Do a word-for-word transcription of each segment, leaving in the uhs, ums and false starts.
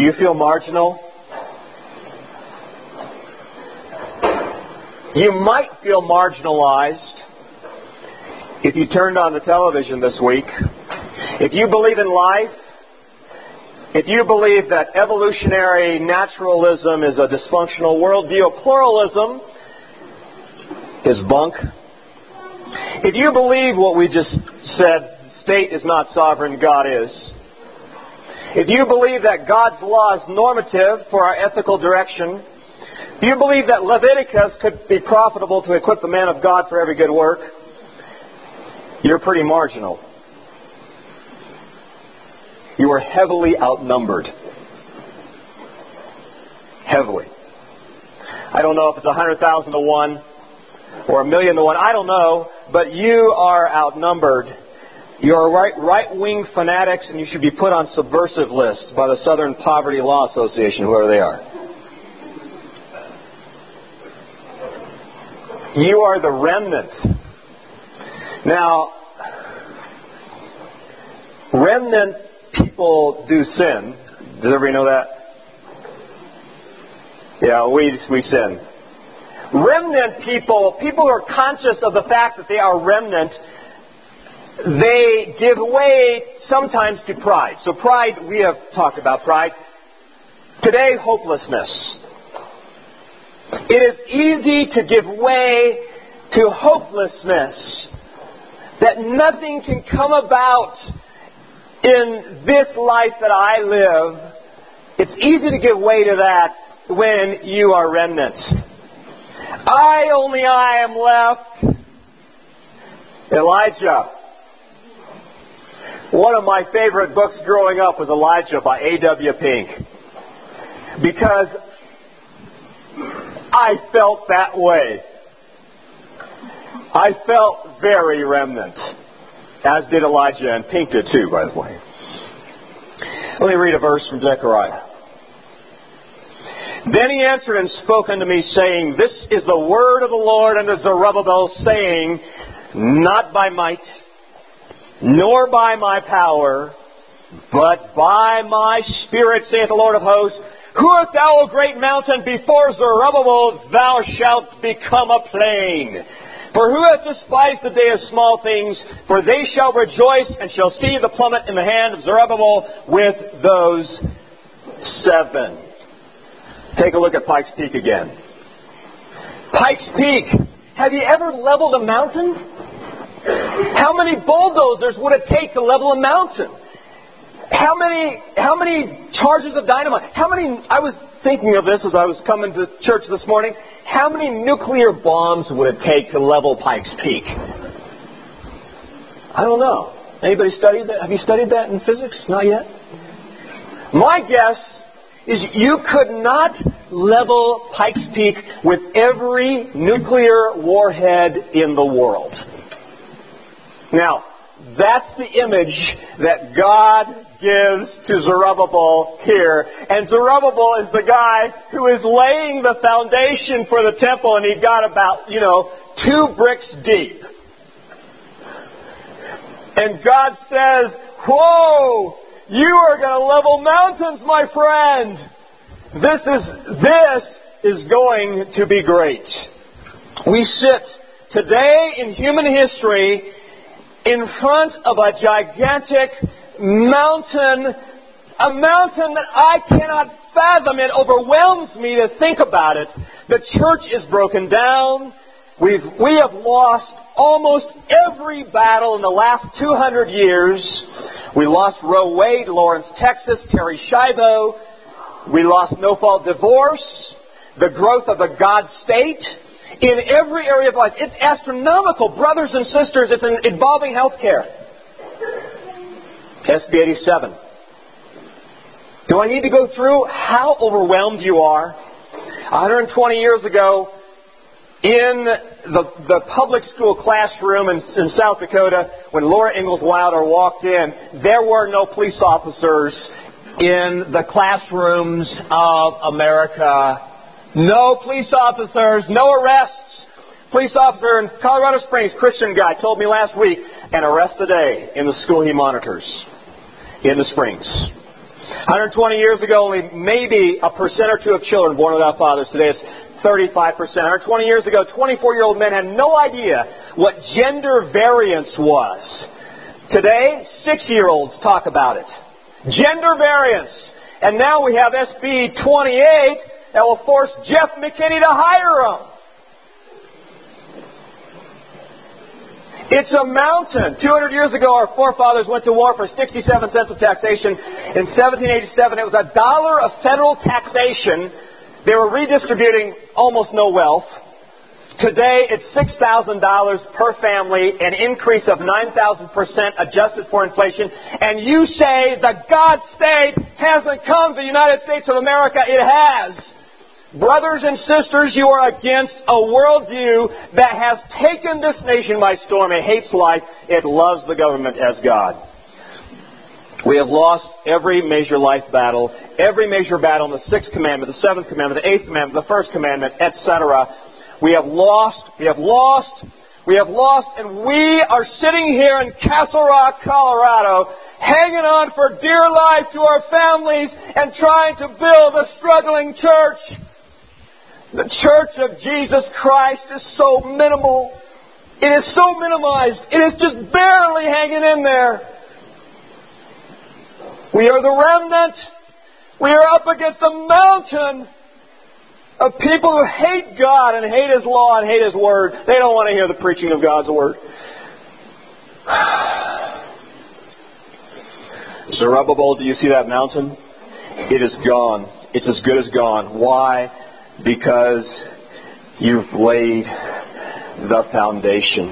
you feel marginal? You might feel marginalized if you turned on the television this week. If you believe in life, if you believe that evolutionary naturalism is a dysfunctional worldview, pluralism is bunk. If you believe what we just said, state is not sovereign, God is. If you believe that God's law is normative for our ethical direction, if you believe that Leviticus could be profitable to equip the man of God for every good work, you're pretty marginal. You are heavily outnumbered. Heavily. I don't know if it's a hundred thousand to one or a million to one. I don't know, but you are outnumbered. You are right, right-wing fanatics, and you should be put on subversive lists by the Southern Poverty Law Association, whoever they are. You are the remnant. Now, remnant people do sin. Does everybody know that? Yeah, we we sin. Remnant people, people who are conscious of the fact that they are remnant, they give way sometimes to pride. So pride, we have talked about pride. Today, hopelessness. It is easy to give way to hopelessness. That nothing can come about in this life that I live. It's easy to give way to that when you are remnant. I, only I am left. Elijah. One of my favorite books growing up was Elijah by A W Pink. Because I felt that way. I felt very remnant. As did Elijah, and Pink did too, by the way. Let me read a verse from Zechariah. Then he answered and spoke unto me, saying, This is the word of the Lord unto Zerubbabel, saying, Not by might, nor by my power, but by my Spirit, saith the Lord of hosts. Who art thou, O great mountain? Before Zerubbabel thou shalt become a plain. For who hath despised the day of small things? For they shall rejoice and shall see the plummet in the hand of Zerubbabel with those seven. Take a look at Pikes Peak again. Pikes Peak. Have you ever leveled a mountain? How many bulldozers would it take to level a mountain? How many how many charges of dynamite? How many, I was thinking of this as I was coming to church this morning, how many nuclear bombs would it take to level Pikes Peak? I don't know. Anybody studied that? Have you studied that in physics? Not yet? My guess is you could not level Pikes Peak with every nuclear warhead in the world. Now, that's the image that God gives to Zerubbabel here. And Zerubbabel is the guy who is laying the foundation for the temple, and he got about, you know, two bricks deep. And God says, whoa, you are going to level mountains, my friend. This is, this is going to be great. We sit today in human history in front of a gigantic mountain, a mountain that I cannot fathom. It overwhelms me to think about it. The church is broken down. We've, we have lost almost every battle in the last two hundred years. We lost Roe Wade, Lawrence, Texas, Terry Schiavo. We lost no-fault divorce, the growth of the God state. In every area of life. It's astronomical, brothers and sisters. It's involving health care. S B eighty-seven. Do I need to go through how overwhelmed you are? one hundred twenty years ago, in the, the public school classroom in, in South Dakota, when Laura Ingalls Wilder walked in, there were no police officers in the classrooms of America. No police officers, no arrests. Police officer in Colorado Springs, Christian guy, told me last week, an arrest a day in the school he monitors in the Springs. one hundred twenty years ago, only maybe a percent or two of children born without fathers. Today it's thirty-five percent. one hundred twenty years ago, twenty-four-year-old men had no idea what gender variance was. Today, six-year-olds talk about it. Gender variance. And now we have S B twenty-eight that will force Jeff McKinney to hire them. It's a mountain. two hundred years ago, our forefathers went to war for sixty-seven cents of taxation. In seventeen eighty-seven, it was a dollar of federal taxation. They were redistributing almost no wealth. Today, it's six thousand dollars per family, an increase of nine thousand percent adjusted for inflation. And you say the God state hasn't come to the United States of America. It has. Brothers and sisters, you are against a worldview that has taken this nation by storm. It hates life. It loves the government as God. We have lost every major life battle, every major battle in the Sixth Commandment, the Seventh Commandment, the Eighth Commandment, the First Commandment, et cetera. We have lost, we have lost, we have lost, and we are sitting here in Castle Rock, Colorado, hanging on for dear life to our families and trying to build a struggling church. The Church of Jesus Christ is so minimal. It is so minimized. It is just barely hanging in there. We are the remnant. We are up against a mountain of people who hate God and hate His law and hate His Word. They don't want to hear the preaching of God's Word. Zerubbabel, do you see that mountain? It is gone. It's as good as gone. Why? Because you've laid the foundation.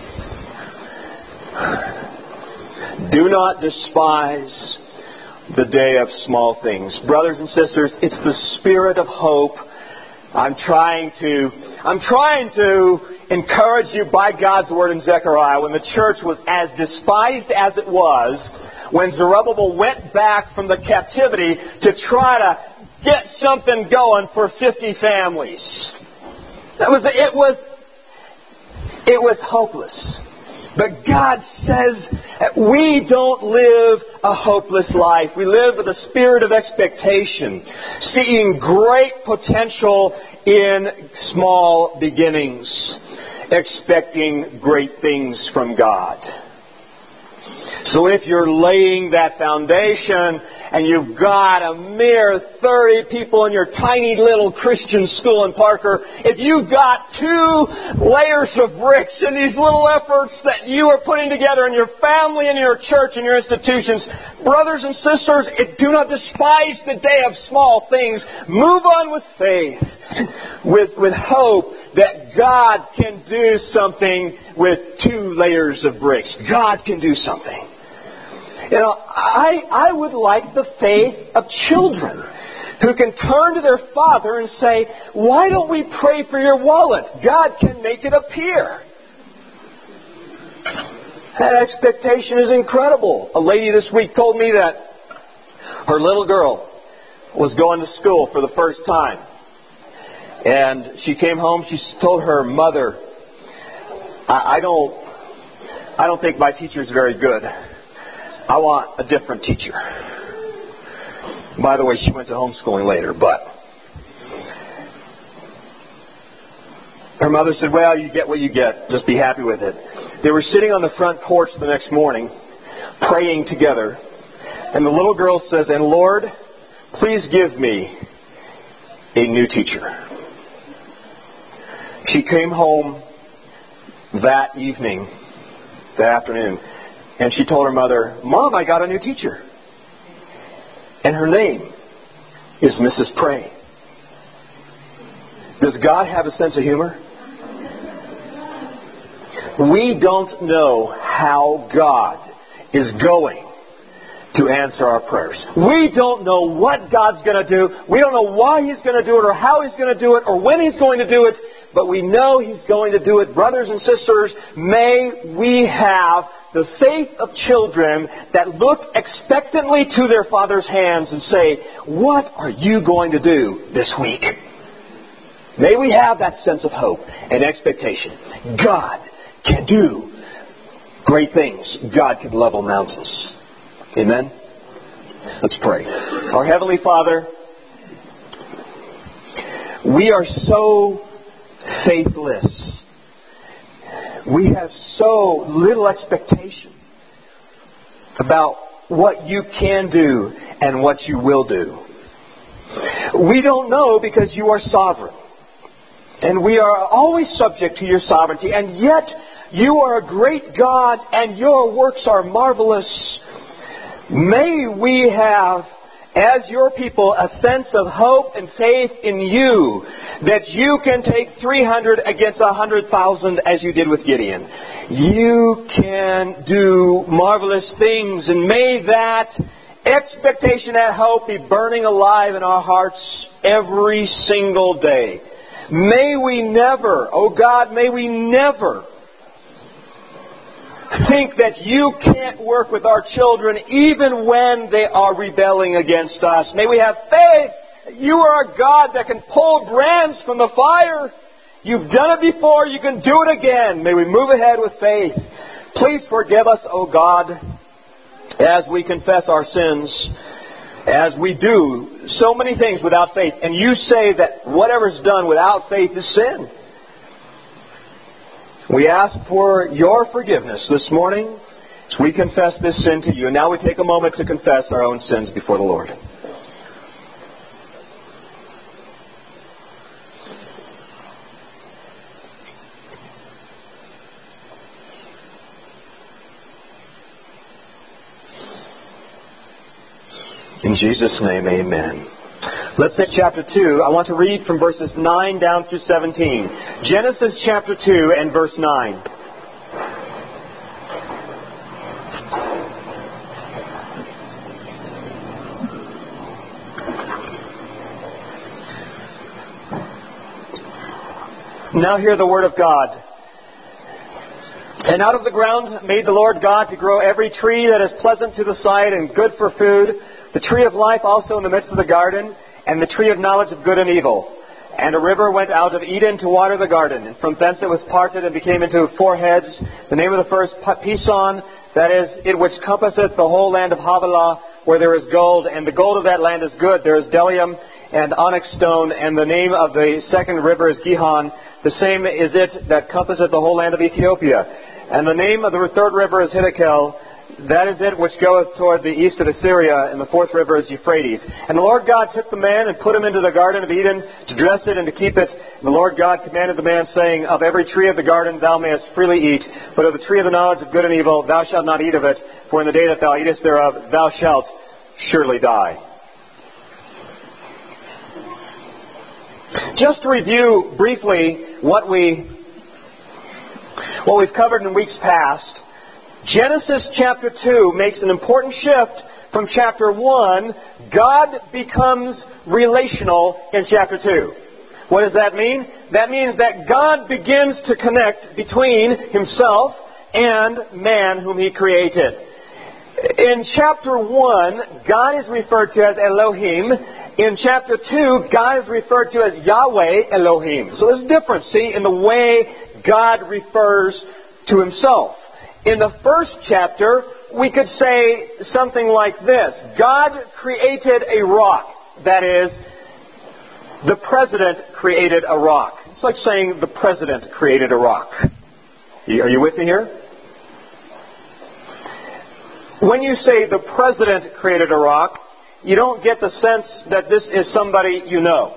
Do not despise the day of small things. Brothers and sisters, it's the spirit of hope. I'm trying to, I'm trying to encourage you by God's word in Zechariah when the church was as despised as it was, when Zerubbabel went back from the captivity to try to get something going for fifty families. That was, it was, it was hopeless. But God says that we don't live a hopeless life. We live with a spirit of expectation, seeing great potential in small beginnings, expecting great things from God. So if you're laying that foundation and you've got a mere thirty people in your tiny little Christian school in Parker, if you've got two layers of bricks in these little efforts that you are putting together in your family and your church and your institutions, brothers and sisters, do not despise the day of small things. Move on with faith, with, with hope that God can do something with two layers of bricks. God can do something. You know, I, I would like the faith of children who can turn to their father and say, why don't we pray for your wallet? God can make it appear. That expectation is incredible. A lady this week told me that her little girl was going to school for the first time. And she came home, she told her mother, I, I don't, I don't think my teacher's very good. I want a different teacher. By the way, she went to homeschooling later, but her mother said, well, you get what you get. Just be happy with it. They were sitting on the front porch the next morning, praying together, and the little girl says, and Lord, please give me a new teacher. She came home that evening, that afternoon, and she told her mother, Mom, I got a new teacher. And her name is Missus Pray. Does God have a sense of humor? We don't know how God is going to answer our prayers. We don't know what God's going to do. We don't know why He's going to do it or how He's going to do it or when He's going to do it. But we know He's going to do it. Brothers and sisters, may we have the faith of children that look expectantly to their Father's hands and say, what are you going to do this week? May we have that sense of hope and expectation. God can do great things. God can level mountains. Amen? Let's pray. Our Heavenly Father, we are so faithless. We have so little expectation about what you can do and what you will do. We don't know because you are sovereign. And we are always subject to your sovereignty. And yet, you are a great God and your works are marvelous. May we have, as your people, a sense of hope and faith in you, that you can take three hundred against one hundred thousand as you did with Gideon. You can do marvelous things, and may that expectation and hope be burning alive in our hearts every single day. May we never, oh God, may we never think that you can't work with our children even when they are rebelling against us. May we have faith. You are a God that can pull brands from the fire. You've done it before. You can do it again. May we move ahead with faith. Please forgive us, oh God, as we confess our sins, as we do so many things without faith. And you say that whatever's done without faith is sin. We ask for your forgiveness this morning as we confess this sin to you. And now we take a moment to confess our own sins before the Lord. In Jesus' name, amen. Let's say chapter two. I want to read from verses nine down through seventeen. Genesis chapter two and verse nine. Now hear the word of God. And out of the ground made the Lord God to grow every tree that is pleasant to the sight and good for food, the tree of life also in the midst of the garden, and the tree of knowledge of good and evil. And a river went out of Eden to water the garden, and from thence it was parted and became into four heads. The name of the first, Pison, that is, it which compasseth the whole land of Havilah, where there is gold, and the gold of that land is good. There is bdellium and onyx stone, and the name of the second river is Gihon. The same is it that compasseth the whole land of Ethiopia. And the name of the third river is Hiddekel. That is it which goeth toward the east of Assyria, and the fourth river is Euphrates. And the Lord God took the man and put him into the garden of Eden to dress it and to keep it. And the Lord God commanded the man, saying, Of every tree of the garden thou mayest freely eat, but of the tree of the knowledge of good and evil thou shalt not eat of it, for in the day that thou eatest thereof thou shalt surely die. Just to review briefly what we what we've covered in weeks past, Genesis chapter two makes an important shift from chapter one. God becomes relational in chapter two. What does that mean? That means that God begins to connect between himself and man whom he created. In chapter one, God is referred to as Elohim. In chapter two, God is referred to as Yahweh Elohim. So there's a difference, see, in the way God refers to himself. In the first chapter, we could say something like this. God created a rock. That is, the president created a rock. It's like saying the president created a rock. Are you with me here? When you say the president created a rock, you don't get the sense that this is somebody you know.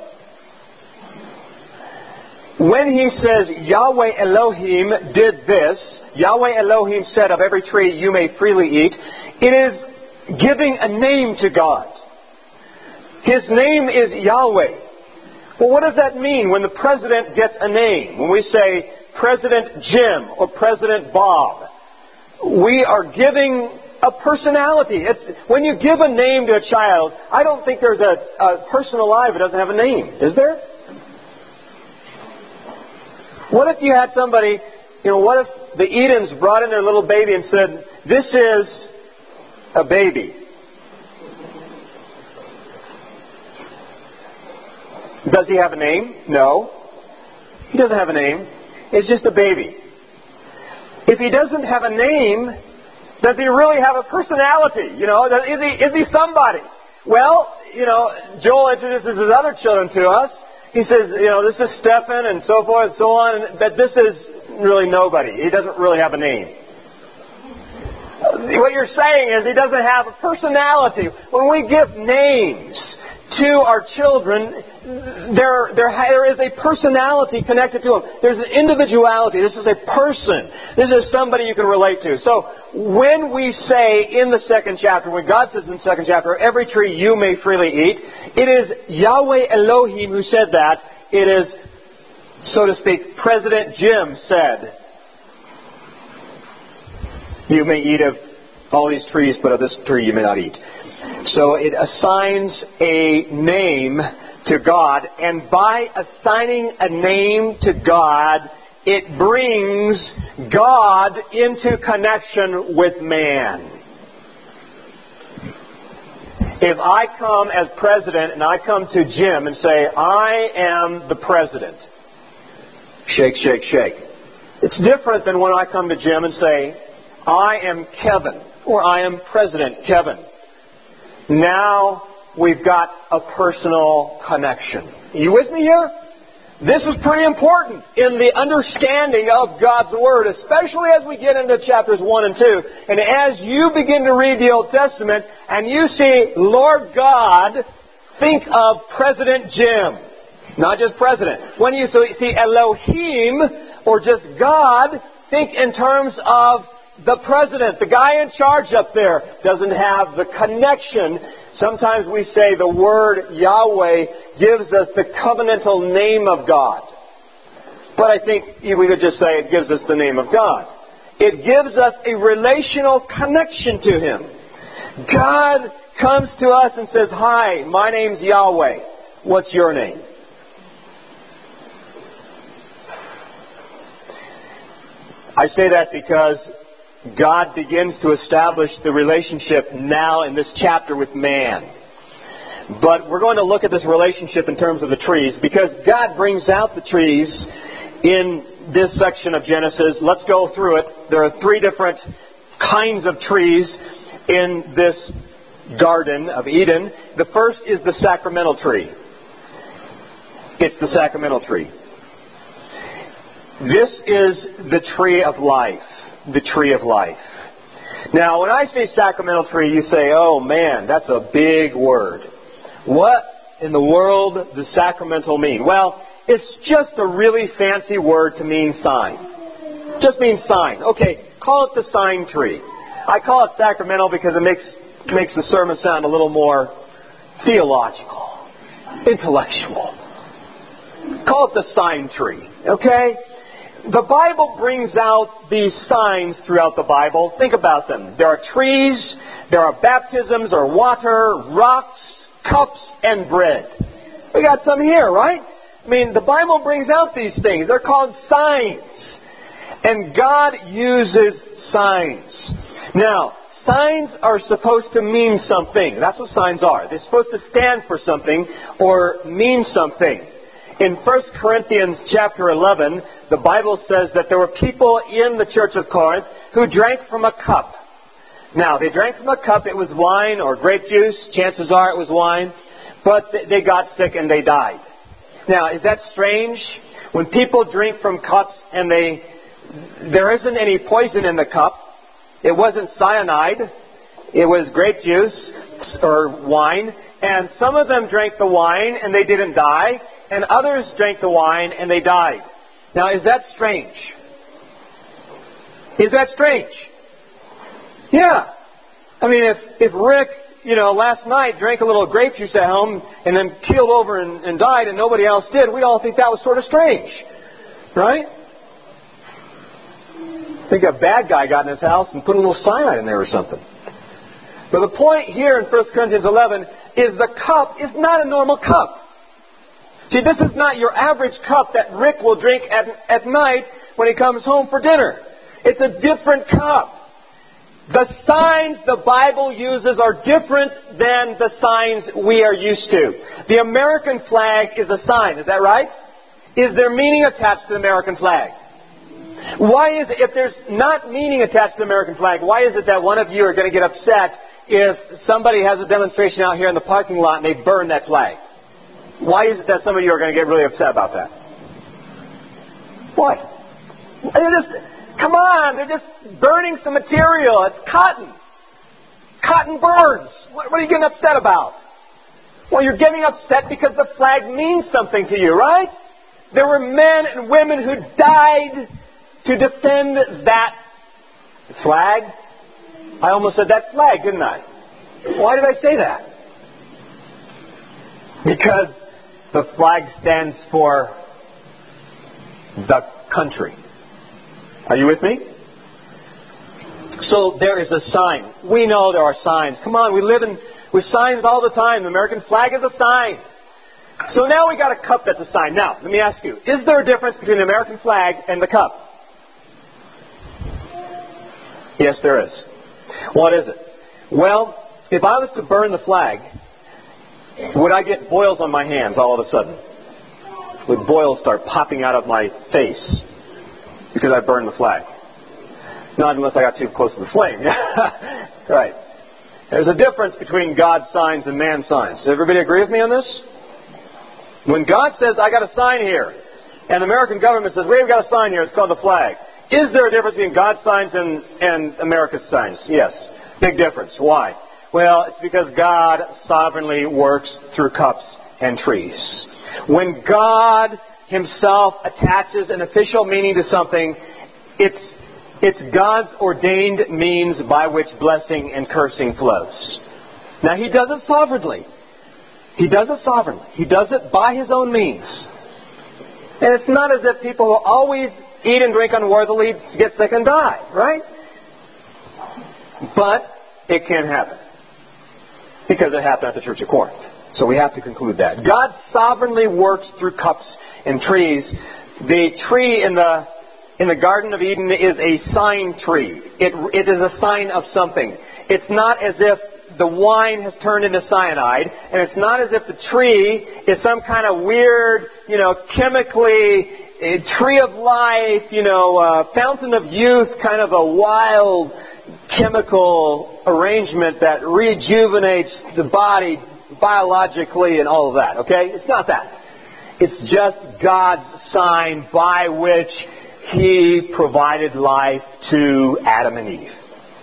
When he says Yahweh Elohim did this, Yahweh Elohim said, of every tree you may freely eat, it is giving a name to God. His name is Yahweh. Well, what does that mean when the president gets a name? When we say President Jim or President Bob, we are giving a personality. It's, when you give a name to a child, I don't think there's a, a person alive that doesn't have a name. Is there? What if you had somebody, you know, what if the Edens brought in their little baby and said, this is a baby? Does he have a name? No. He doesn't have a name. It's just a baby. If he doesn't have a name, Does he really have a personality? You know, is he, is he somebody? Well, you know, Joel introduces his other children to us. He says, you know, this is Stephen and so forth and so on, but this is really nobody. He doesn't really have a name. What you're saying is he doesn't have a personality. When we give names to our children, there, there, there is a personality connected to them. There's an individuality. This is a person. This is somebody you can relate to. So when we say in the second chapter, when God says in the second chapter, every tree you may freely eat, it is Yahweh Elohim who said that. It is, so to speak, President Jim said, you may eat of all these trees, but of this tree you may not eat. So it assigns a name to God, and by assigning a name to God, it brings God into connection with man. If I come as president and I come to Jim and say, I am the president, shake, shake, shake. It's different than when I come to Jim and say, I am Kevin, or I am President Kevin. Now we've got a personal connection. Are you with me here? This is pretty important in the understanding of God's Word, especially as we get into chapters one and two. And as you begin to read the Old Testament and you see Lord God, think of President Jim. Not just President. When you see Elohim, or just God, think in terms of the president, the guy in charge up there, doesn't have the connection. Sometimes we say the word Yahweh gives us the covenantal name of God. But I think we could just say it gives us the name of God. It gives us a relational connection to Him. God comes to us and says, hi, my name's Yahweh. What's your name? I say that because God begins to establish the relationship now in this chapter with man. But we're going to look at this relationship in terms of the trees, because God brings out the trees in this section of Genesis. Let's go through it. There are three different kinds of trees in this Garden of Eden. The first is the sacramental tree. It's the sacramental tree. This is the tree of life. The tree of life. Now, when I say sacramental tree, you say, oh man, that's a big word. What in the world does sacramental mean? Well, it's just a really fancy word to mean sign. Just means sign. Okay, call it the sign tree. I call it sacramental because it makes, makes the sermon sound a little more theological, intellectual. Call it the sign tree. Okay? The Bible brings out these signs throughout the Bible. Think about them. There are trees, there are baptisms or water, rocks, cups, and bread. We got some here, right? I mean, the Bible brings out these things. They're called signs. And God uses signs. Now, signs are supposed to mean something. That's what signs are. They're supposed to stand for something or mean something. In First Corinthians chapter eleven, the Bible says that there were people in the church of Corinth who drank from a cup. Now, they drank from a cup. It was wine or grape juice. Chances are it was wine. But they got sick and they died. Now, is that strange? When people drink from cups and they, there isn't any poison in the cup. It wasn't cyanide. It was grape juice or wine. And some of them drank the wine and they didn't die. And others drank the wine and they died. Now, is that strange? Is that strange? Yeah. I mean, if, if Rick, you know, last night drank a little grape juice at home and then keeled over and, and died and nobody else did, we all think that was sort of strange. Right? I think a bad guy got in his house and put a little cyanide in there or something. But the point here in First Corinthians eleven is the cup is not a normal cup. See, this is not your average cup that Rick will drink at, at night when he comes home for dinner. It's a different cup. The signs the Bible uses are different than the signs we are used to. The American flag is a sign, is that right? Is there meaning attached to the American flag? Why is it, if there's not meaning attached to the American flag, why is it that one of you are going to get upset if somebody has a demonstration out here in the parking lot and they burn that flag? Why is it that some of you are going to get really upset about that? What? They're just, come on, they're just burning some material. It's cotton. Cotton burns. What, what are you getting upset about? Well, you're getting upset because the flag means something to you, right? There were men and women who died to defend that flag. I almost said that flag, didn't I? Why did I say that? Because the flag stands for the country. Are you with me? So there is a sign. We know there are signs. Come on, we live in with signs all the time. The American flag is a sign. So now we got a cup that's a sign. Now, let me ask you, is there a difference between the American flag and the cup? Yes, there is. What is it? Well, if I was to burn the flag, would I get boils on my hands all of a sudden? Would boils start popping out of my face because I burned the flag? Not unless I got too close to the flame. Right. There's a difference between God's signs and man's signs. Does everybody agree with me on this? When God says, I got a sign here, and the American government says, we've got a sign here, it's called the flag. Is there a difference between God's signs and, and America's signs? Yes. Big difference. Why? Well, it's because God sovereignly works through cups and trees. When God Himself attaches an official meaning to something, it's It's God's ordained means by which blessing and cursing flows. Now, He does it sovereignly. He does it sovereignly. He does it by His own means. And it's not as if people will always eat and drink unworthily, get sick and die, right? But it can happen. Because it happened at the Church of Corinth. So we have to conclude that. God sovereignly works through cups and trees. The tree in the In the Garden of Eden is a sign tree. It, it is a sign of something. It's not as if the wine has turned into cyanide, and it's not as if the tree is some kind of weird, you know, chemically, a tree of life, you know, uh, fountain of youth, kind of a wild chemical arrangement that rejuvenates the body biologically and all of that, okay? It's not that. It's just God's sign by which He provided life to Adam and Eve.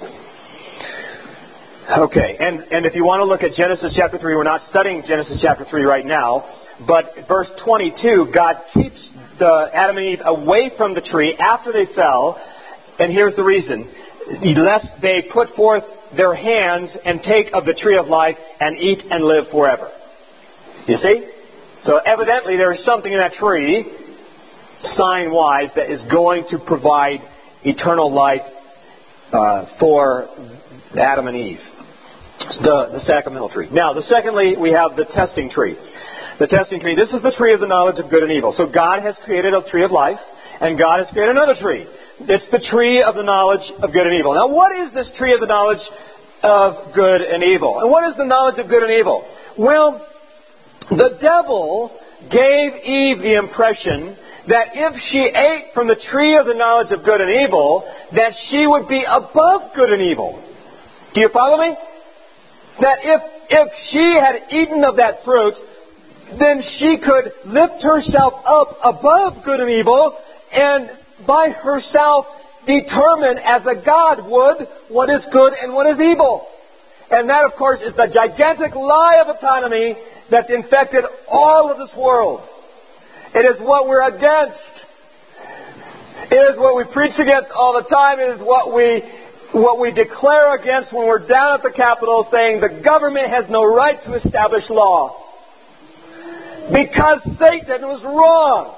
Okay, and, and if you want to look at Genesis chapter three, we're not studying Genesis chapter three right now, but verse twenty-two, God keeps the Adam and Eve away from the tree after they fell, and here's the reason. Lest they put forth their hands and take of the tree of life and eat and live forever. You see? So evidently there is something in that tree, sign-wise, that is going to provide eternal life uh, for Adam and Eve. The, the sacramental tree. Now, the secondly, we have the testing tree. The testing tree. This is the tree of the knowledge of good and evil. So God has created a tree of life, and God has created another tree. It's the tree of the knowledge of good and evil. Now, what is this tree of the knowledge of good and evil? And what is the knowledge of good and evil? Well, the devil gave Eve the impression that if she ate from the tree of the knowledge of good and evil, that she would be above good and evil. Do you follow me? That if, if she had eaten of that fruit, then she could lift herself up above good and evil and by herself determine as a God would what is good and what is evil. And that, of course, is the gigantic lie of autonomy that's infected all of this world. It is what we're against. It is what we preach against all the time. It is what we what we declare against when we're down at the Capitol saying the government has no right to establish law. Because Satan was wrong.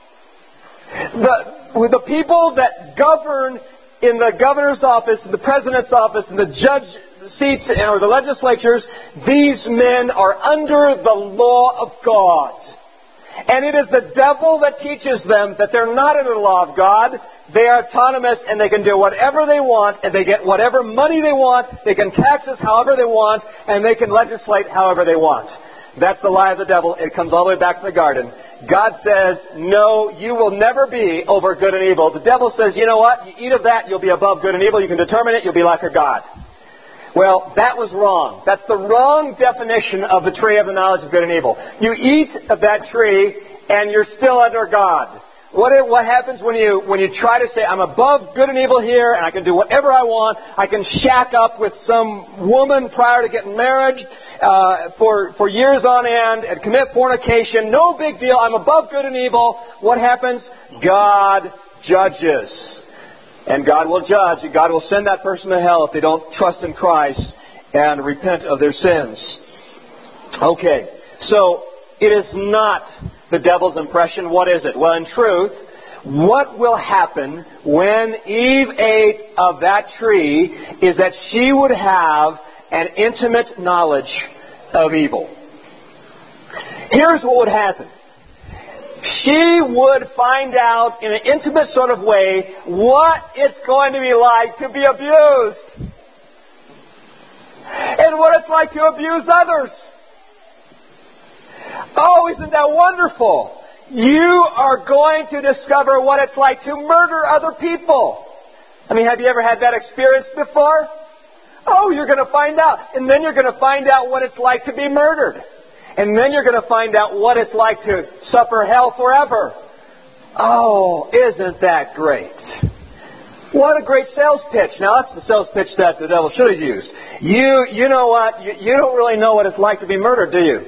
The, the people that govern in the governor's office, the president's office, and the judge seats or the legislatures, these men are under the law of God. And it is the devil that teaches them that they're not under the law of God. They are autonomous and they can do whatever they want and they get whatever money they want. They can tax us however they want and they can legislate however they want. That's the lie of the devil. It comes all the way back to the garden. God says, no, you will never be over good and evil. The devil says, you know what? You eat of that, you'll be above good and evil. You can determine it, you'll be like a God. Well, that was wrong. That's the wrong definition of the tree of the knowledge of good and evil. You eat of that tree, and you're still under God. What it, what happens when you when you try to say, I'm above good and evil here, and I can do whatever I want. I can shack up with some woman prior to getting married uh, for, for years on end and commit fornication. No big deal. I'm above good and evil. What happens? God judges. And God will judge, and God will send that person to hell if they don't trust in Christ and repent of their sins. Okay, so it is not the devil's impression. What is it? Well, in truth, what will happen when Eve ate of that tree is that she would have an intimate knowledge of evil. Here's what would happen. She would find out in an intimate sort of way what it's going to be like to be abused. And what it's like to abuse others. Oh, isn't that wonderful? You are going to discover what it's like to murder other people. I mean, have you ever had that experience before? Oh, you're going to find out. And then you're going to find out what it's like to be murdered. And then you're going to find out what it's like to suffer hell forever. Oh, isn't that great? What a great sales pitch. Now, that's the sales pitch that the devil should have used. You, you know what? You, you don't really know what it's like to be murdered, do you?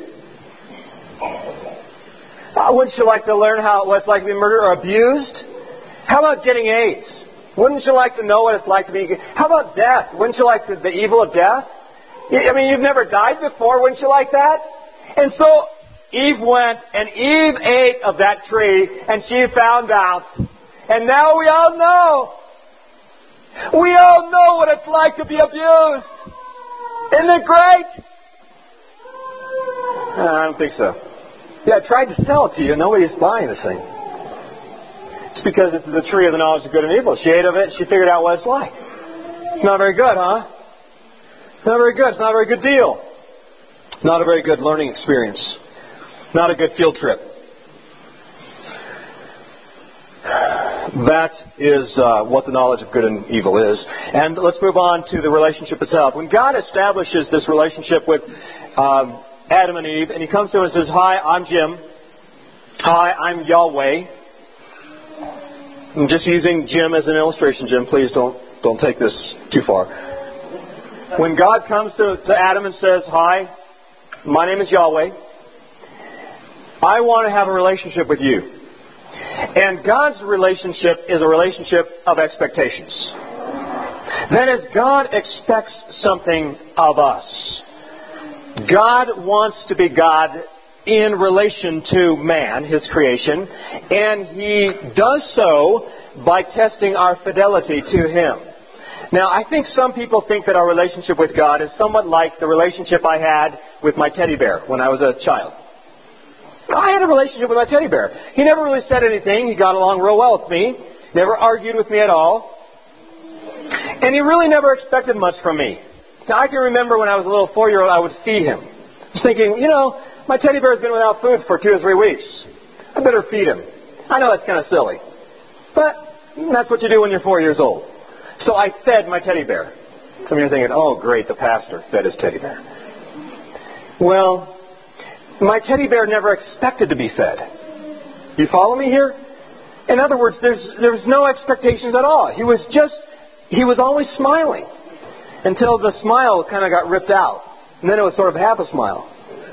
Uh, wouldn't you like to learn how what it's like to be murdered or abused? How about getting AIDS? Wouldn't you like to know what it's like to be... How about death? Wouldn't you like the, the evil of death? I mean, you've never died before. Wouldn't you like that? And so Eve went, and Eve ate of that tree, and she found out. And now we all know. We all know what it's like to be abused. Isn't it great? Uh, I don't think so. Yeah, I tried to sell it to you. Nobody's buying this thing. It's because it's the tree of the knowledge of good and evil. She ate of it. She figured out what it's like. It's not very good, huh? It's not very good. It's not a very good deal. Not a very good learning experience. Not a good field trip. That is uh, what the knowledge of good and evil is. And let's move on to the relationship itself. When God establishes this relationship with um, Adam and Eve, and He comes to them and says, "Hi, I'm Jim. Hi, I'm Yahweh." I'm just using Jim as an illustration, Jim. Please don't don't take this too far. When God comes to, to Adam and says, "Hi, my name is Yahweh. I want to have a relationship with you." And God's relationship is a relationship of expectations. That is, God expects something of us. God wants to be God in relation to man, His creation, and He does so by testing our fidelity to Him. Now, I think some people think that our relationship with God is somewhat like the relationship I had with my teddy bear when I was a child. I had a relationship with my teddy bear. He never really said anything. He got along real well with me. Never argued with me at all. And he really never expected much from me. Now, I can remember when I was a little four-year-old, I would feed him. I was thinking, you know, my teddy bear has been without food for two or three weeks. I better feed him. I know that's kind of silly. But that's what you do when you're four years old. So I fed my teddy bear. Some of you are thinking, oh, great, the pastor fed his teddy bear. Well, my teddy bear never expected to be fed. You follow me here? In other words, there's there's no expectations at all. He was just, he was always smiling until the smile kind of got ripped out. And then it was sort of half a smile.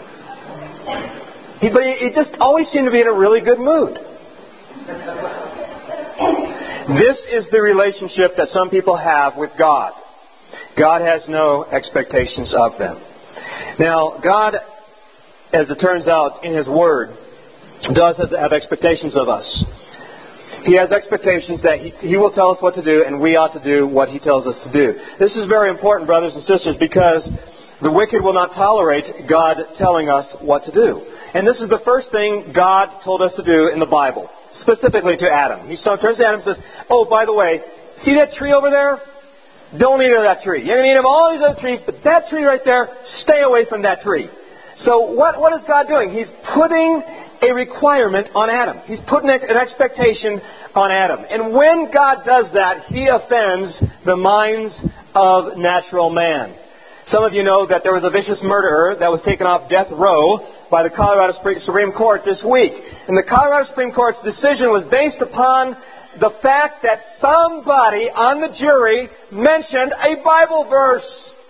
He, but he, he just always seemed to be in a really good mood. This is the relationship that some people have with God. God has no expectations of them. Now, God, as it turns out in His Word, does have expectations of us. He has expectations that he, he will tell us what to do, and we ought to do what He tells us to do. This is very important, brothers and sisters, because the wicked will not tolerate God telling us what to do. And this is the first thing God told us to do in the Bible, specifically to Adam. He turns to Adam and says, "Oh, by the way, see that tree over there? Don't eat of that tree. You can eat of all these other trees, but that tree right there, stay away from that tree. So what, what is God doing? He's putting a requirement on Adam. He's putting an expectation on Adam. And when God does that, He offends the minds of natural man. Some of you know that there was a vicious murderer that was taken off death row by the Colorado Supreme Court this week. And the Colorado Supreme Court's decision was based upon the fact that somebody on the jury mentioned a Bible verse.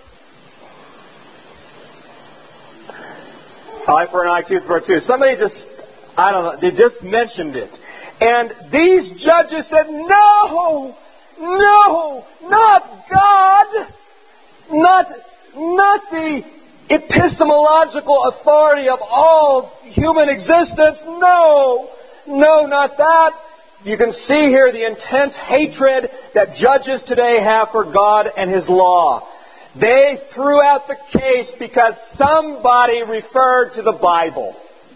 Eye for an eye, tooth for a tooth. Somebody just, I don't know, they just mentioned it. And these judges said, no, no, not God, not, not the epistemological authority of all human existence. No, no, not that. You can see here the intense hatred that judges today have for God and His law. They threw out the case because somebody referred to the Bible.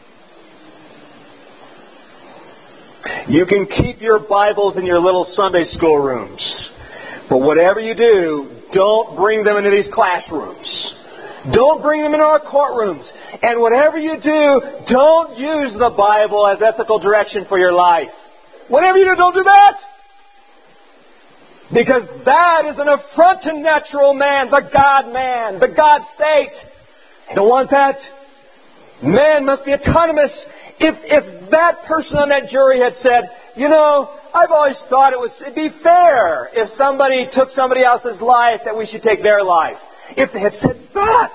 You can keep your Bibles in your little Sunday school rooms. But whatever you do, don't bring them into these classrooms. Don't bring them into our courtrooms. And whatever you do, don't use the Bible as ethical direction for your life. Whatever you do, don't do that. Because that is an affront to natural man, the God man, the God state. I don't want that. Man must be autonomous. If if that person on that jury had said, you know, I've always thought it was it'd be fair if somebody took somebody else's life that we should take their life. If they had said that,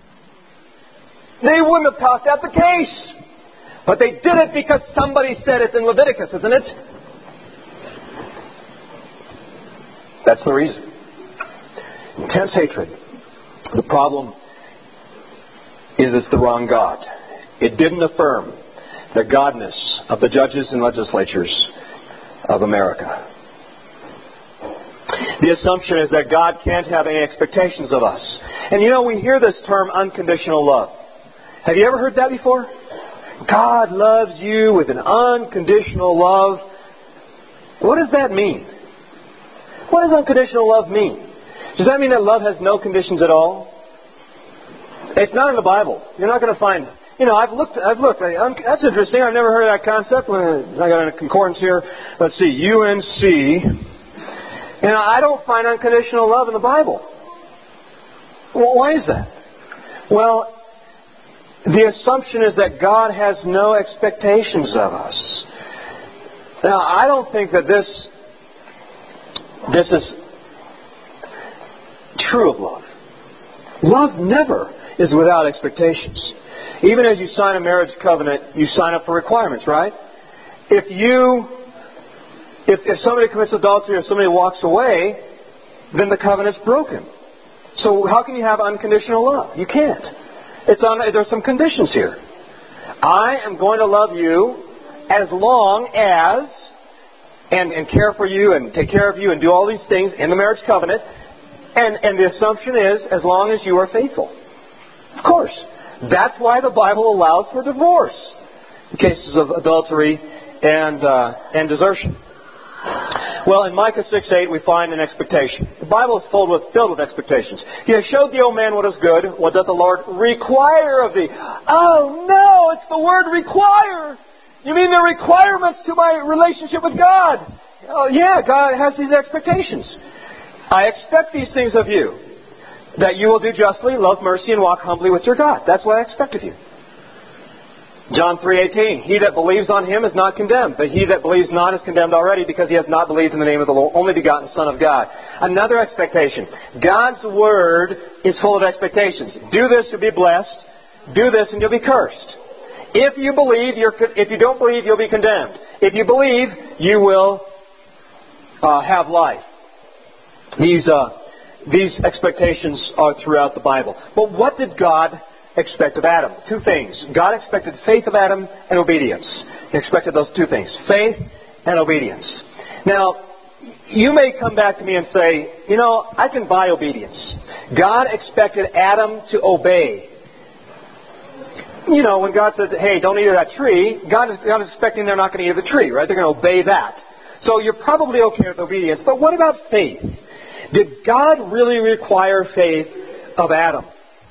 they wouldn't have tossed out the case. But they did it because somebody said it in Leviticus, isn't it? That's the reason. Intense hatred. The problem is it's the wrong God. It didn't affirm the godness of the judges and legislatures of America. The assumption is that God can't have any expectations of us. And you know, we hear this term unconditional love. Have you ever heard that before? God loves you with an unconditional love. What does that mean? What does unconditional love mean? Does that mean that love has no conditions at all? It's not in the Bible. You're not going to find... You know, I've looked... I've looked. I, I'm, that's interesting. I've never heard of that concept. I got a concordance here. Let's see. U N C. You know, I don't find unconditional love in the Bible. Well, why is that? Well, the assumption is that God has no expectations of us. Now, I don't think that this... This is true of love. Love never is without expectations. Even as you sign a marriage covenant, you sign up for requirements, right? If you, if, if somebody commits adultery or somebody walks away, then the covenant's broken. So how can you have unconditional love? You can't. It's on. There's some conditions here. I am going to love you as long as... And, and care for you and take care of you and do all these things in the marriage covenant. And, and the assumption is as long as you are faithful. Of course. That's why the Bible allows for divorce in cases of adultery and, uh, and desertion. Well, in Micah six eight we find an expectation. The Bible is filled with, filled with expectations. He has showed thee, O man, what is good. What doth the Lord require of thee? Oh, no, it's the word require. You mean the requirements to my relationship with God? Oh, yeah, God has these expectations. I expect these things of you. That you will do justly, love mercy, and walk humbly with your God. That's what I expect of you. John three eighteen. He that believes on Him is not condemned, but he that believes not is condemned already, because he hath not believed in the name of the only begotten Son of God. Another expectation. God's Word is full of expectations. Do this, you'll be blessed. Do this, and you'll be cursed. If you believe, you're, if you don't believe, you'll be condemned. If you believe, you will uh, have life. These uh, these expectations are throughout the Bible. But what did God expect of Adam? Two things. God expected faith of Adam and obedience. He expected those two things, faith and obedience. Now, you may come back to me and say, you know, I can buy obedience. God expected Adam to obey. You know, when God said, hey, don't eat of that tree, God is, God is expecting they're not going to eat of the tree, right? They're going to obey that. So you're probably okay with obedience. But what about faith? Did God really require faith of Adam?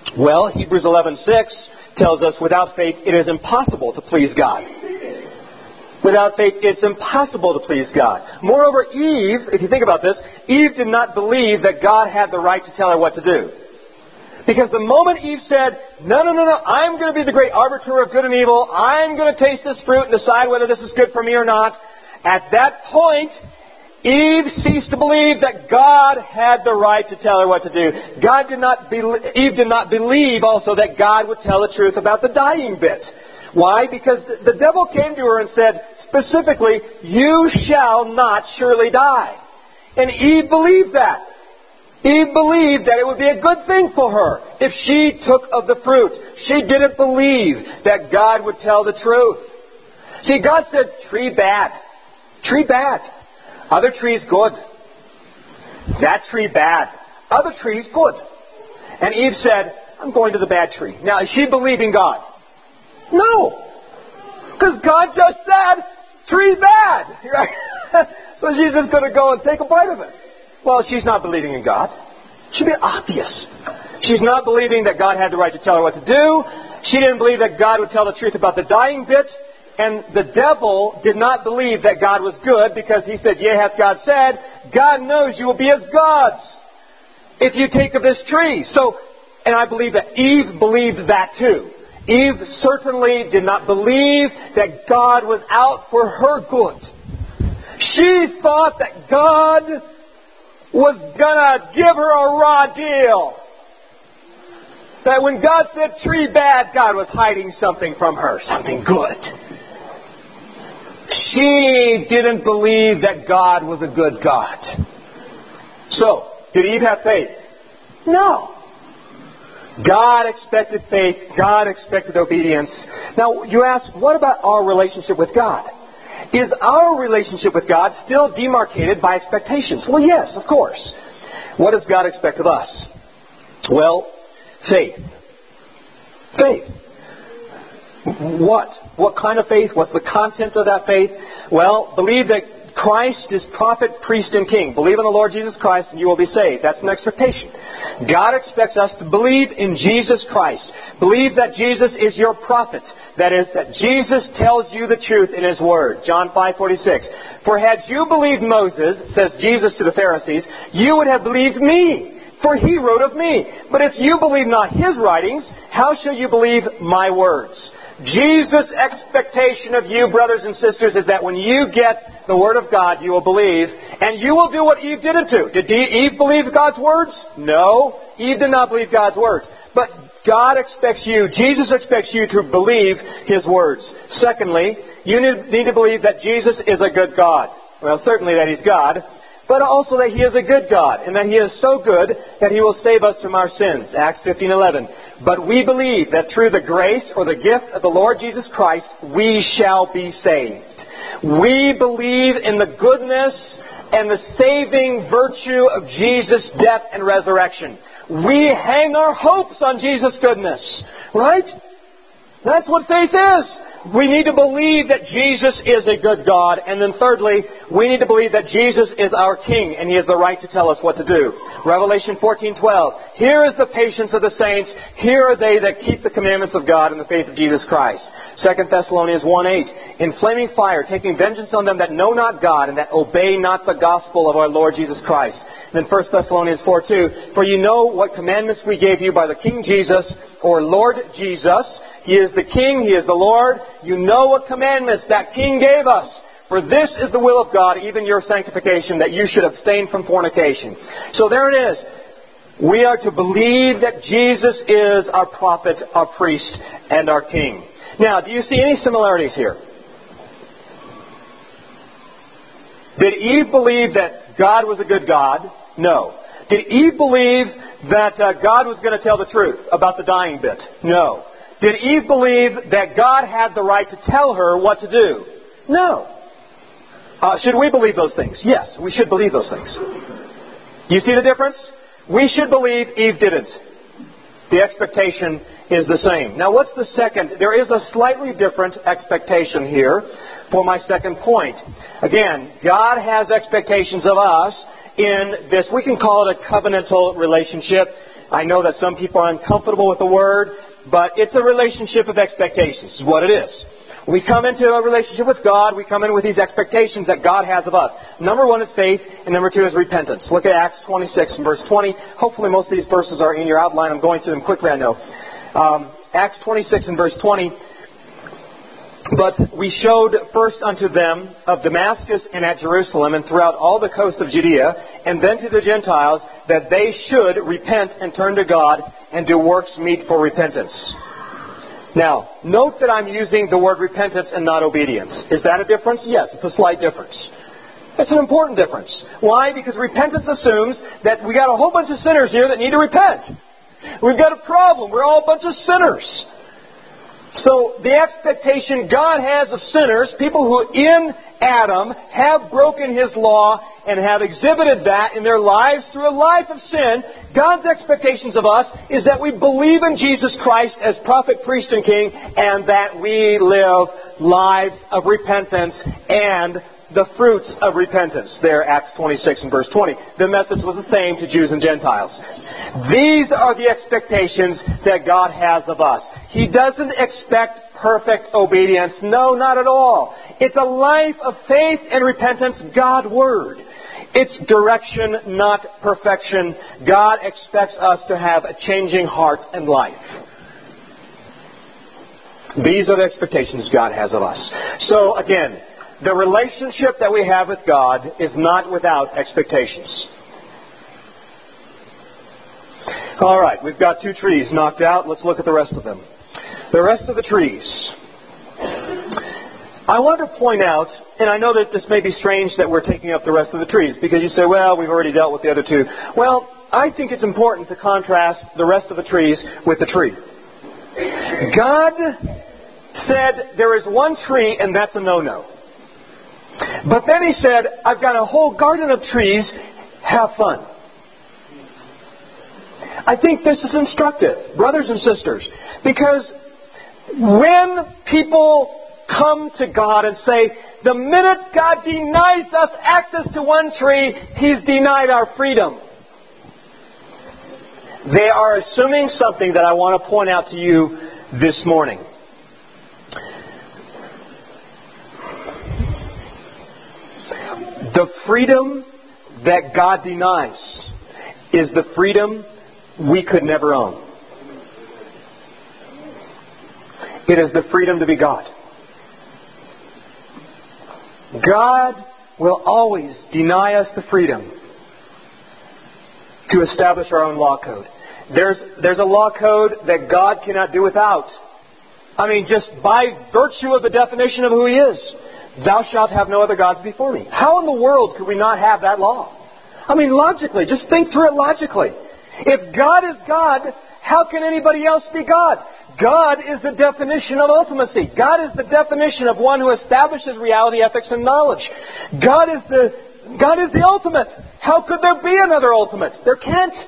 Well, Hebrews eleven six tells us without faith it is impossible to please God. Without faith it's impossible to please God. Moreover, Eve, if you think about this, Eve did not believe that God had the right to tell her what to do. Because the moment Eve said, no, no, no, no, I'm going to be the great arbiter of good and evil, I'm going to taste this fruit and decide whether this is good for me or not, at that point, Eve ceased to believe that God had the right to tell her what to do. God did not be, Eve did not believe also that God would tell the truth about the dying bit. Why? Because the devil came to her and said specifically, you shall not surely die. And Eve believed that. Eve believed that it would be a good thing for her if she took of the fruit. She didn't believe that God would tell the truth. See, God said, tree bad. Tree bad. Other trees good. That tree bad. Other trees good. And Eve said, I'm going to the bad tree. Now, is she believing God? No. Because God just said, tree bad. Right? So she's just going to go and take a bite of it. Well, she's not believing in God. It should be obvious. She's not believing that God had the right to tell her what to do. She didn't believe that God would tell the truth about the dying bit. And the devil did not believe that God was good because he said, yea, hath God said, God knows you will be as gods if you take of this tree. So, and I believe that Eve believed that too. Eve certainly did not believe that God was out for her good. She thought that God was going to give her a raw deal. That when God said tree bad, God was hiding something from her, something good. She didn't believe that God was a good God. So, did Eve have faith? No. God expected faith. God expected obedience. Now, you ask, what about our relationship with God? Is our relationship with God still demarcated by expectations? Well, yes, of course. What does God expect of us? Well, faith. Faith. What? What kind of faith? What's the content of that faith? Well, believe that Christ is prophet, priest, and king. Believe in the Lord Jesus Christ and you will be saved. That's an expectation. God expects us to believe in Jesus Christ. Believe that Jesus is your prophet. That is, that Jesus tells you the truth in His Word. John five forty-six. For had you believed Moses, says Jesus to the Pharisees, you would have believed me, for he wrote of me. But if you believe not his writings, how shall you believe my words? Jesus' expectation of you, brothers and sisters, is that when you get the Word of God, you will believe, and you will do what Eve didn't do. Did Eve believe God's words? No. Eve did not believe God's words. But God expects you, Jesus expects you to believe His words. Secondly, you need to believe that Jesus is a good God. Well, certainly that He's God, but also that He is a good God, and that He is so good that He will save us from our sins. Acts fifteen eleven. But we believe that through the grace or the gift of the Lord Jesus Christ, we shall be saved. We believe in the goodness and the saving virtue of Jesus' death and resurrection. We hang our hopes on Jesus' goodness. Right? That's what faith is. We need to believe that Jesus is a good God. And then thirdly, we need to believe that Jesus is our King and He has the right to tell us what to do. Revelation fourteen twelve. Here is the patience of the saints. Here are they that keep the commandments of God in the faith of Jesus Christ. Second Thessalonians one eight. In flaming fire, taking vengeance on them that know not God and that obey not the gospel of our Lord Jesus Christ. And then First Thessalonians four two. For you know what commandments we gave you by the King Jesus, or Lord Jesus. He is the King, He is the Lord. You know what commandments that King gave us. For this is the will of God, even your sanctification, that you should abstain from fornication. So there it is. We are to believe that Jesus is our prophet, our priest, and our King. Now, do you see any similarities here? Did Eve believe that God was a good God? No. Did Eve believe that uh, God was going to tell the truth about the dying bit? No. Did Eve believe that God had the right to tell her what to do? No. Uh, should we believe those things? Yes, we should believe those things. You see the difference? We should believe, Eve didn't. The expectation is the same. Now what's the second? There is a slightly different expectation here for my second point. Again, God has expectations of us in this, we can call it a covenantal relationship. I know that some people are uncomfortable with the word, but it's a relationship of expectations is what it is. We come into a relationship with God, we come in with these expectations that God has of us. Number one is faith, and number two is repentance. Look at Acts twenty-six and verse twenty. Hopefully most of these verses are in your outline. I'm going through them quickly, I know. Um, Acts twenty-six and verse twenty. But we showed first unto them of Damascus and at Jerusalem and throughout all the coast of Judea, and then to the Gentiles, that they should repent and turn to God and do works meet for repentance. Now, note that I'm using the word repentance and not obedience. Is that a difference? Yes, it's a slight difference. It's an important difference. Why? Because repentance assumes that we got a whole bunch of sinners here that need to repent. We've got a problem. We're all a bunch of sinners. So the expectation God has of sinners, people who in Adam have broken His law and have exhibited that in their lives through a life of sin, God's expectations of us is that we believe in Jesus Christ as prophet, priest, and king, and that we live lives of repentance and the fruits of repentance. There, Acts twenty-six and verse twenty. The message was the same to Jews and Gentiles. These are the expectations that God has of us. He doesn't expect perfect obedience. No, not at all. It's a life of faith and repentance, God's Word. It's direction, not perfection. God expects us to have a changing heart and life. These are the expectations God has of us. So, again, the relationship that we have with God is not without expectations. All right, we've got two trees knocked out. Let's look at the rest of them. The rest of the trees. I want to point out, and I know that this may be strange that we're taking up the rest of the trees, because you say, well, we've already dealt with the other two. Well, I think it's important to contrast the rest of the trees with the tree. God said there is one tree, and that's a no-no. But then He said, I've got a whole garden of trees, have fun. I think this is instructive, brothers and sisters, because when people come to God and say, the minute God denies us access to one tree, He's denied our freedom, they are assuming something that I want to point out to you this morning. The freedom that God denies is the freedom we could never own. It is the freedom to be God. God will always deny us the freedom to establish our own law code. There's, there's a law code that God cannot do without. I mean, just by virtue of the definition of who He is. Thou shalt have no other gods before me. How in the world could we not have that law? I mean, logically, just think through it logically. If God is God, how can anybody else be God? God is the definition of ultimacy. God is the definition of one who establishes reality, ethics, and knowledge. God is the God is the ultimate. How could there be another ultimate? There can't.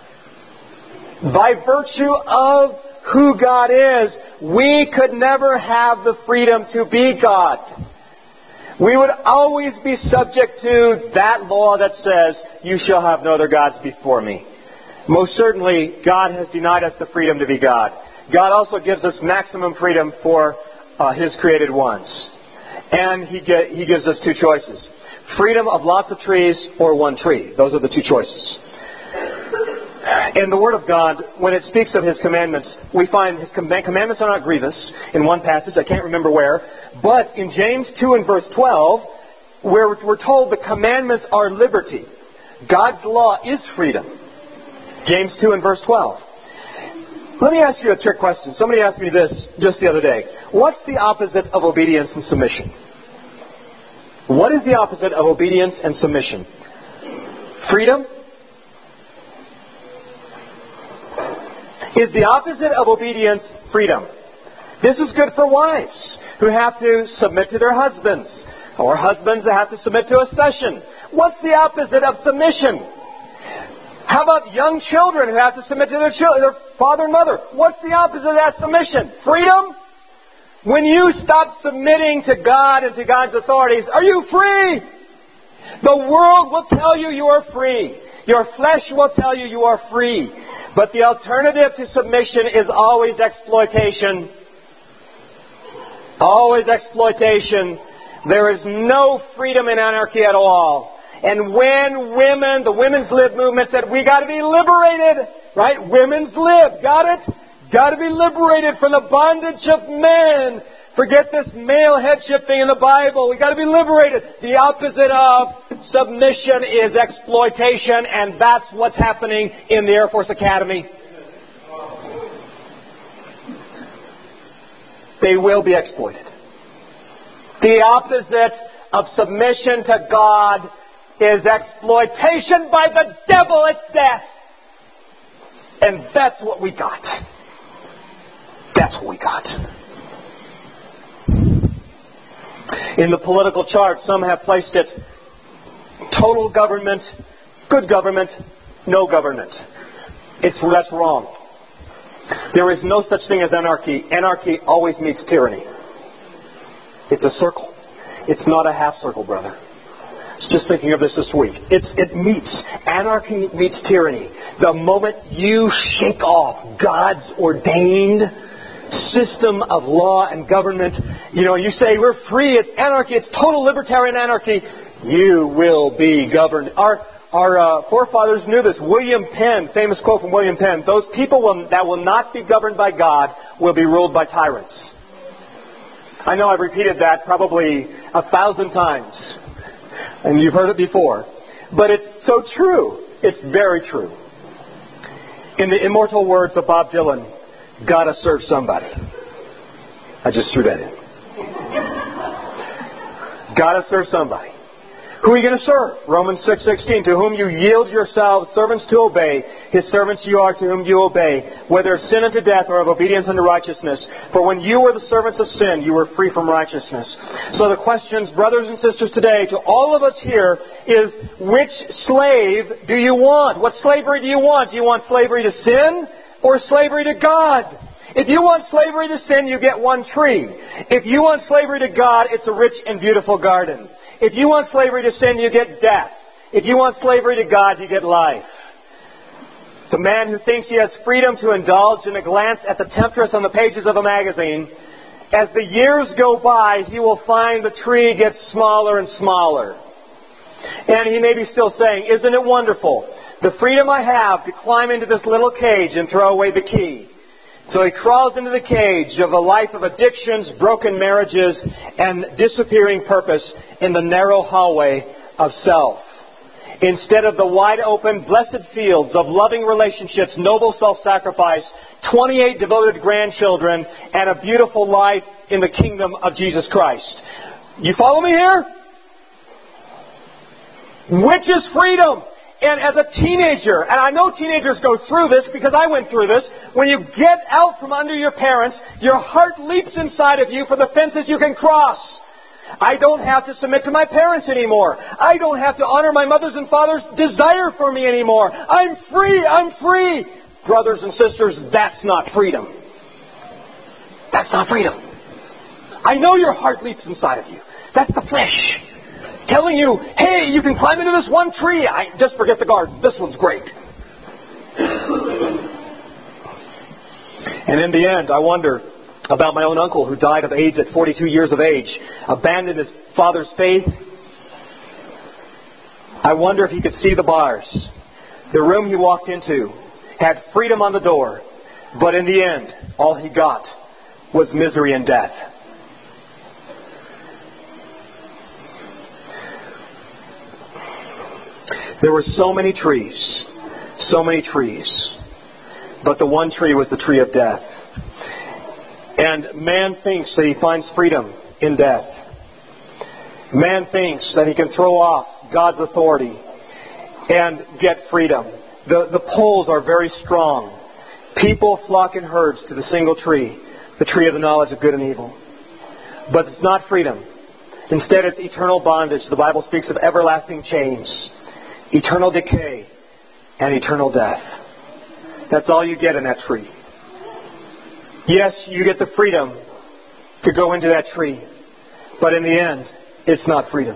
By virtue of who God is, we could never have the freedom to be God. We would always be subject to that law that says, you shall have no other gods before me. Most certainly, God has denied us the freedom to be God. God also gives us maximum freedom for uh, His created ones. And He, get, he gives us two choices. Freedom of lots of trees or one tree. Those are the two choices. In the Word of God, when it speaks of His commandments, we find His commandments are not grievous in one passage, I can't remember where, but in James two and verse twelve, where we're told the commandments are liberty. God's law is freedom. James two and verse twelve. Let me ask you a trick question. Somebody asked me this just the other day. What's the opposite of obedience and submission? What is the opposite of obedience and submission? Freedom? Is the opposite of obedience freedom? This is good for wives who have to submit to their husbands, or husbands that have to submit to a session. What's the opposite of submission? How about young children who have to submit to their children, their father and mother? What's the opposite of that submission? Freedom? When you stop submitting to God and to God's authorities, are you free? The world will tell you you are free. Your flesh will tell you you are free. But the alternative to submission is always exploitation. Always exploitation. There is no freedom in anarchy at all. And when women, the women's lib movement said, we got to be liberated, right? Women's lib, got it? Got to be liberated from the bondage of men. Forget this male headship thing in the Bible. We got to be liberated. The opposite of submission is exploitation, and that's what's happening in the Air Force Academy. They will be exploited. The opposite of submission to God is exploitation by the devil. It's death. And that's what we got. That's what we got. In the political chart, some have placed it total government, good government, no government. It's, that's wrong. There is no such thing as anarchy. Anarchy always meets tyranny. It's a circle. It's not a half circle, brother. I was just thinking of this this week. It's, it meets. Anarchy meets tyranny. The moment you shake off God's ordained system of law and government, you know, you say we're free, it's anarchy, it's total libertarian anarchy, you will be governed. Our our uh, forefathers knew this. William Penn, famous quote from William Penn, those people will, that will not be governed by God will be ruled by tyrants. I know I've repeated that probably a thousand times, and you've heard it before, but it's so true. It's very true. In the immortal words of Bob Dylan, gotta serve somebody. I just threw that in. Gotta serve somebody. Who are you going to serve? Romans six sixteen. To whom you yield yourselves servants to obey, his servants you are to whom you obey, whether of sin unto death or of obedience unto righteousness. For when you were the servants of sin, you were free from righteousness. So the questions, brothers and sisters, today to all of us here is, which slave do you want? What slavery do you want? Do you want slavery to sin or slavery to God? If you want slavery to sin, you get one tree. If you want slavery to God, it's a rich and beautiful garden. If you want slavery to sin, you get death. If you want slavery to God, you get life. The man who thinks he has freedom to indulge in a glance at the temptress on the pages of a magazine, as the years go by, he will find the tree gets smaller and smaller. And he may be still saying, isn't it wonderful? The freedom I have to climb into this little cage and throw away the key. So he crawls into the cage of a life of addictions, broken marriages, and disappearing purpose in the narrow hallway of self. Instead of the wide open, blessed fields of loving relationships, noble self-sacrifice, twenty-eight devoted grandchildren, and a beautiful life in the kingdom of Jesus Christ. You follow me here? Which is freedom? And as a teenager, and I know teenagers go through this because I went through this, when you get out from under your parents, your heart leaps inside of you for the fences you can cross. I don't have to submit to my parents anymore. I don't have to honor my mother's and father's desire for me anymore. I'm free, I'm free. Brothers and sisters, that's not freedom. That's not freedom. I know your heart leaps inside of you. That's the flesh. Telling you, hey, you can climb into this one tree. I just forget the garden. This one's great. And in the end, I wonder about my own uncle who died of AIDS at forty-two years of age, abandoned his father's faith. I wonder if he could see the bars. The room he walked into had freedom on the door, but in the end, all he got was misery and death. There were so many trees, so many trees, but the one tree was the tree of death. And man thinks that he finds freedom in death. Man thinks that he can throw off God's authority and get freedom. The, the poles are very strong. People flock in herds to the single tree, the tree of the knowledge of good and evil. But it's not freedom. Instead, it's eternal bondage. The Bible speaks of everlasting chains, eternal decay, and eternal death. That's all you get in that tree. Yes, you get the freedom to go into that tree. But in the end, it's not freedom.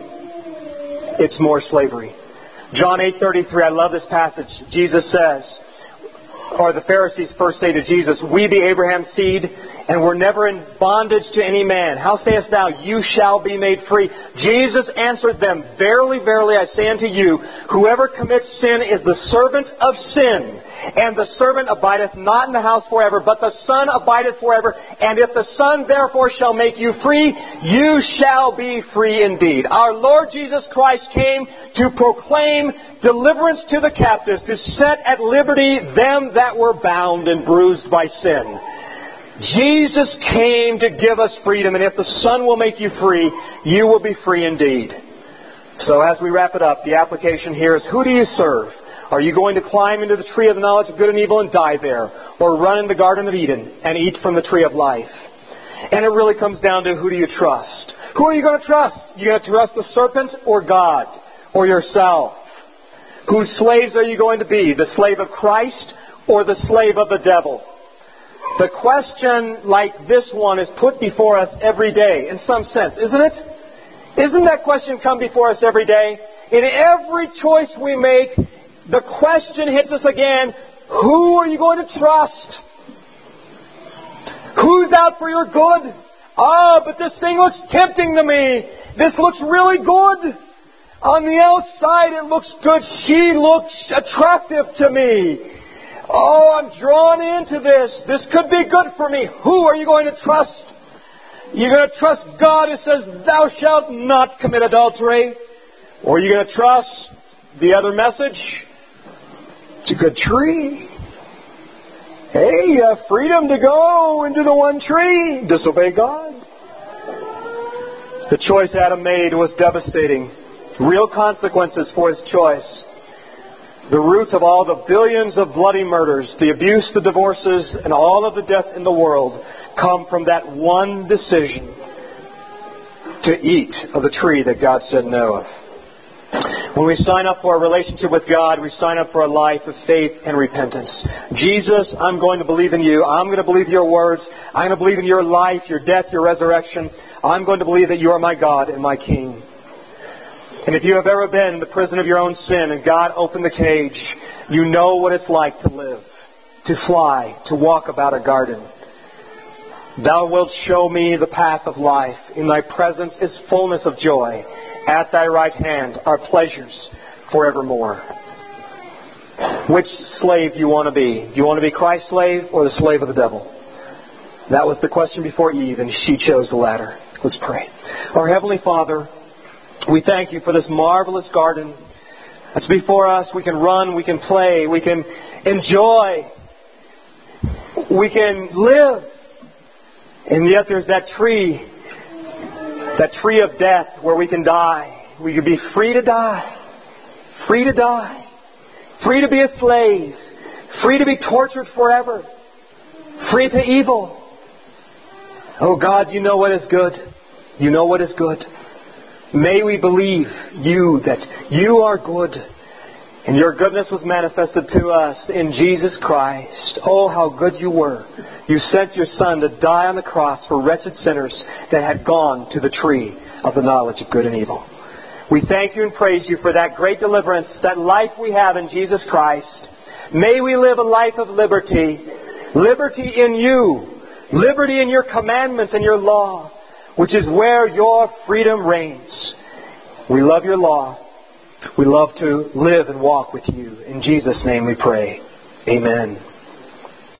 It's more slavery. John eight thirty-three, I love this passage. Jesus says, or the Pharisees first say to Jesus, "We be Abraham's seed, and we're never in bondage to any man. How sayest thou, you shall be made free?" Jesus answered them, "Verily, verily, I say unto you, whoever commits sin is the servant of sin. And the servant abideth not in the house forever, but the Son abideth forever. And if the Son therefore shall make you free, you shall be free indeed." Our Lord Jesus Christ came to proclaim deliverance to the captives, to set at liberty them that were bound and bruised by sin. Jesus came to give us freedom, and if the Son will make you free, you will be free indeed. So as we wrap it up, the application here is, who do you serve? Are you going to climb into the tree of the knowledge of good and evil and die there? Or run in the Garden of Eden and eat from the tree of life? And it really comes down to, who do you trust? Who are you going to trust? You going to trust the serpent or God or yourself? Whose slaves are you going to be? The slave of Christ or the slave of the devil? The question like this one is put before us every day, in some sense, isn't it? Isn't that question come before us every day? In every choice we make, the question hits us again, who are you going to trust? Who's out for your good? Ah, but this thing looks tempting to me. This looks really good. On the outside it looks good. She looks attractive to me. Oh, I'm drawn into this. This could be good for me. Who are you going to trust? You're going to trust God who says, "Thou shalt not commit adultery"? Or are you going to trust the other message? It's a good tree. Hey, you have freedom to go into the one tree. Disobey God. The choice Adam made was devastating. Real consequences for his choice. The root of all the billions of bloody murders, the abuse, the divorces, and all of the death in the world come from that one decision to eat of the tree that God said no of. When we sign up for a relationship with God, we sign up for a life of faith and repentance. Jesus, I'm going to believe in you. I'm going to believe your words. I'm going to believe in your life, your death, your resurrection. I'm going to believe that you are my God and my King. And if you have ever been in the prison of your own sin and God opened the cage, you know what it's like to live, to fly, to walk about a garden. Thou wilt show me the path of life. In thy presence is fullness of joy. At thy right hand are pleasures forevermore. Which slave do you want to be? Do you want to be Christ's slave or the slave of the devil? That was the question before Eve, and she chose the latter. Let's pray. Our Heavenly Father, we thank you for this marvelous garden that's before us. We can run, we can play, we can enjoy, we can live. And yet there's that tree, that tree of death where we can die. We can be free to die, free to die, free to be a slave, free to be tortured forever, free to evil. Oh God, you know what is good. You know what is good. May we believe you, that you are good, and your goodness was manifested to us in Jesus Christ. Oh, how good you were. You sent your Son to die on the cross for wretched sinners that had gone to the tree of the knowledge of good and evil. We thank you and praise you for that great deliverance, that life we have in Jesus Christ. May we live a life of liberty, liberty in you, liberty in your commandments and your law, which is where your freedom reigns. We love your law. We love to live and walk with you. In Jesus' name we pray. Amen.